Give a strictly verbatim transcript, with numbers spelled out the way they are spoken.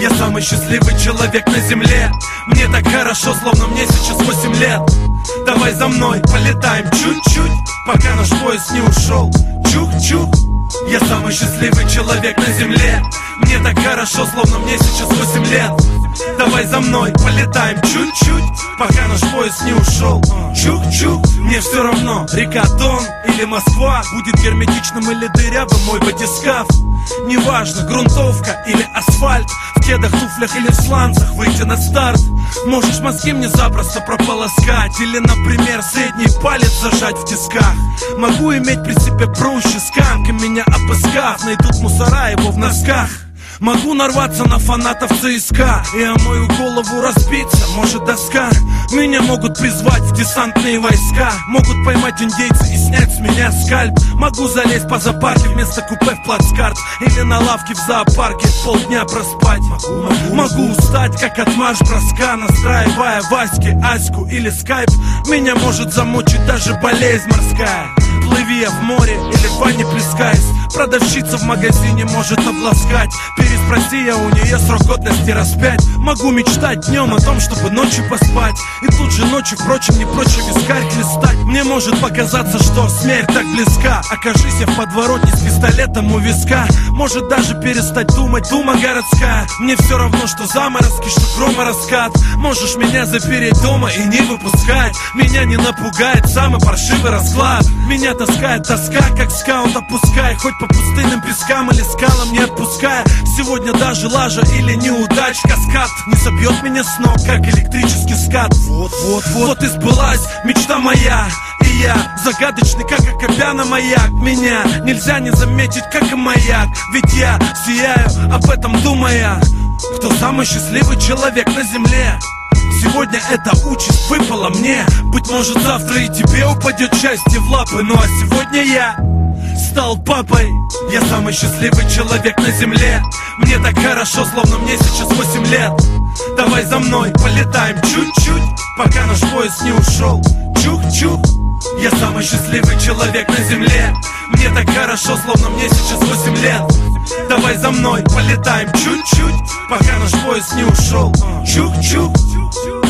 Я самый счастливый человек на земле. Мне так хорошо, словно мне сейчас восемь лет. Давай за мной, полетаем чуть-чуть, пока наш поезд не ушел. Чух-чух. Я самый счастливый человек на земле. Мне так хорошо, словно мне сейчас восемь лет. Давай за мной, полетаем чуть-чуть, пока наш поезд не ушел. Чух-чух. Мне все равно, река Дон или Москва, будет герметичным или дырявым мой батискаф. Неважно, грунтовка или асфальт, в кедах, туфлях или в сланцах выйти на старт. Можешь мозги мне запросто прополоскать, или, например, средний палец зажать в тисках. Могу иметь при себе прущий сканк, и меня обыскав, найдут мусора его в носках. Могу нарваться на фанатов ЦСКА, и о мою голову разбиться может доска. Меня могут призвать в десантные войска, могут поймать индейцы и снять с меня скальп. Могу залезть по зоопарке вместо купе в плацкарт, или на лавке в зоопарке полдня проспать. Могу, могу, могу устать, как от марш-броска, настраивая Ваське, Аську или скайп. Меня может замучить даже болезнь морская. Плыви я в море или в ванне плескаясь, продавщица в магазине может обласкать. Переспроси я у нее срок годности раз пять. Могу мечтать днем о том, чтобы ночью поспать, и тут же ночью, впрочем, не прочь вискарь хлестать. Мне может показаться, что смерть так близка. Окажись я в подворотне с пистолетом у виска, может даже перестать думать дума городская. Мне все равно, что заморозки, что громораскат. Можешь меня запереть дома и не выпускать, меня не напугает самый паршивый расклад. Меня таскает тоска, как скаут, опускай хоть по пустынным пескам или скалам не отпуская. Сегодня даже лажа или неудач каскад не собьет меня с ног, как электрический скат. Вот, вот, вот, вот и сбылась мечта моя, и я загадочный, как Акопяна маяк. Меня нельзя не заметить, как и маяк, ведь я сияю, об этом думая. Кто самый счастливый человек на земле? Сегодня эта участь выпала мне. Быть может, завтра и тебе упадет счастье в лапы. Ну а сегодня я стал папой. Я самый счастливый человек на земле. Мне так хорошо, словно мне сейчас восемь лет. Давай за мной, полетаем чуть-чуть, пока наш поезд не ушел. Чух-чух. Я самый счастливый человек на земле. Мне так хорошо, словно мне сейчас восемь лет. Давай за мной, полетаем чуть-чуть, пока наш поезд не ушел. Чух-чух.